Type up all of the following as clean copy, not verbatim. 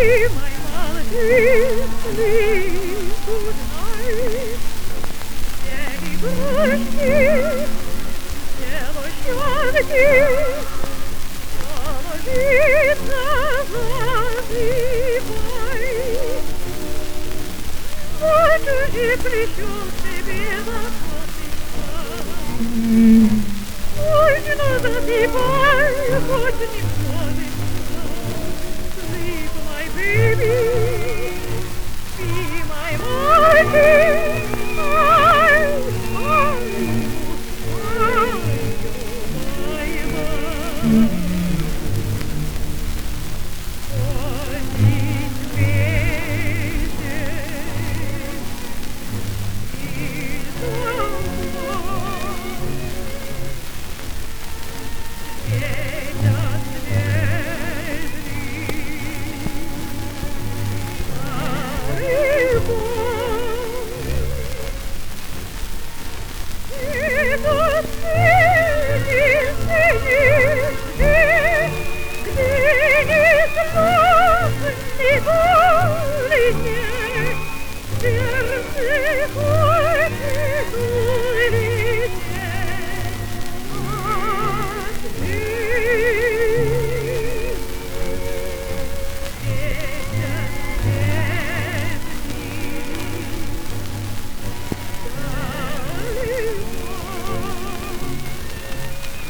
my melody, sleep tonight. Daddy Bushki, Yellow Shaggy, Solodita Vazivai. Вот уже пришел к тебе закат. Ой, не надо засыпай, хоть не входит. Sleep, my baby, be my mighty.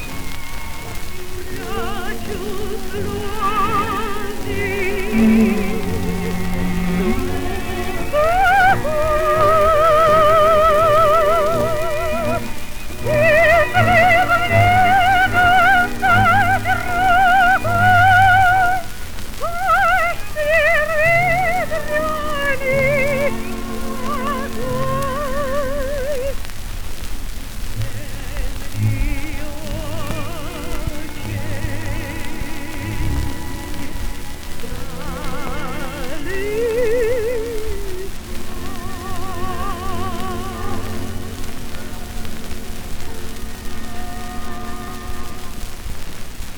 Слезы